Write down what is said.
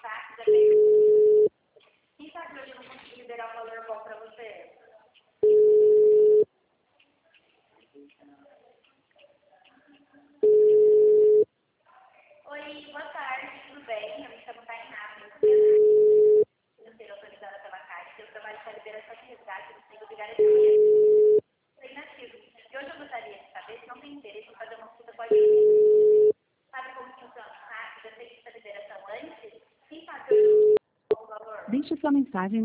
saque, já tem... Quem sabe hoje eu não consigo liberar um valor bom para você? Oi, boa tarde, tudo bem? Eu me chamo Tainá, eu ser autorizada pela Caixa. Eu trabalho com a liberação de resgate do seguro de garantia. Sou inativo. E hoje eu gostaria de saber se não tem interesse em fazer uma consulta com a gente. Sabe como funciona o saque? Já fez essa liberação antes? Quem sabe hoje o valor? Deixe sua mensagem